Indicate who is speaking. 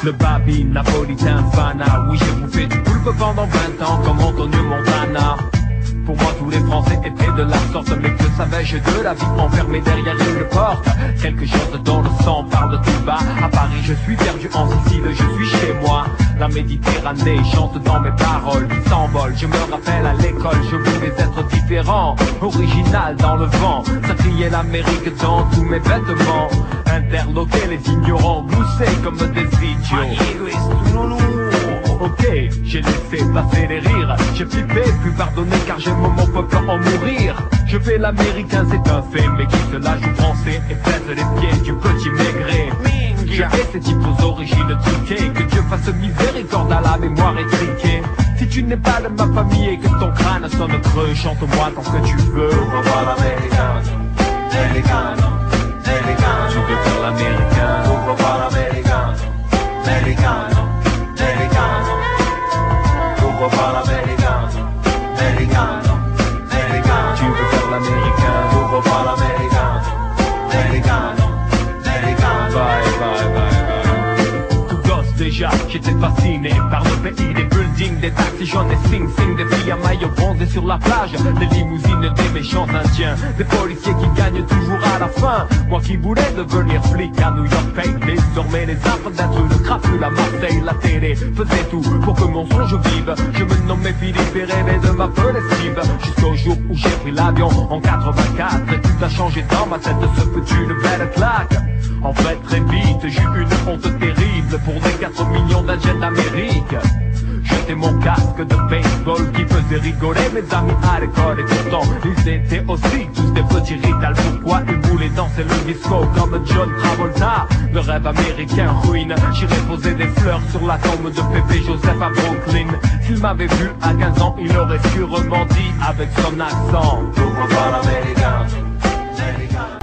Speaker 1: Le babi napolitain Fana. Oui, j'ai bouffé du poulpe pendant 20 ans comme Antonio Montana. Pour moi tous les Français étaient de la sorte. Mais que savais-je de la vie enfermée derrière une porte? Quelque chose dans le sang parle tout bas. À Paris je suis perdu, en Sicile je suis chez moi. La Méditerranée chante dans mes paroles qui s'envolent. Je me rappelle à l'école, je voulais être différent, original dans le vent. Ça criait l'Amérique dans tous mes vêtements. Interloquer les ignorants, gloussés comme des idiots. Ok, j'ai laissé passer les rires. J'ai flippé, puis pardonné car j'aime mon peuple en mourir. Je fais l'américain, c'est un fait, mais qui se la joue français et pèse les pieds du petit maigret. J'avais ces types aux origines truquées. Que Dieu fasse miséricorde à la mémoire étriquée. Si tu n'es pas de ma famille et que ton crâne sonne creux, chante-moi tant que tu veux. Au revoir l'américain, americano, americano. Tu veux faire l'américain. Au revoir l'américain, americano, americano. Au revoir l'américain, americano, americano. Tu veux faire l'américain. Au revoir l'américain, americano, americano. Bye, bye, bye, bye. Tout gosse déjà, j'étais fasciné par le pays des buildings, des taxis jaunes, des sing-sing, des filles à maillot bronzé sur la plage, des limousines, des méchants indiens, des policiers qui gagnent toujours à la fin. Moi qui voulais devenir flic à New York paye désormais les affres d'être une crapule à Marseille. La télé faisait tout pour que mon songe vive. Je me nommais Philippe et rêvais de m'appeler Steve. Jusqu'au jour où j'ai pris l'avion en 84. Tout a changé dans ma tête, ce fut une belle claque. En fait très vite j'ai eu une honte terrible pour les 4 millions d'Indiens d'Amérique. Jeter mon casque de baseball qui faisait rigoler mes amis à l'école. Et pourtant ils étaient aussi tous des petits ritals. Pourquoi ils voulaient danser le disco comme John Travolta? Le rêve américain ruine. J'irais poser des fleurs sur la tombe de Pépé Joseph à Brooklyn. S'il m'avait vu à 15 ans, il aurait sûrement dit avec son accent: au revoir l'américain.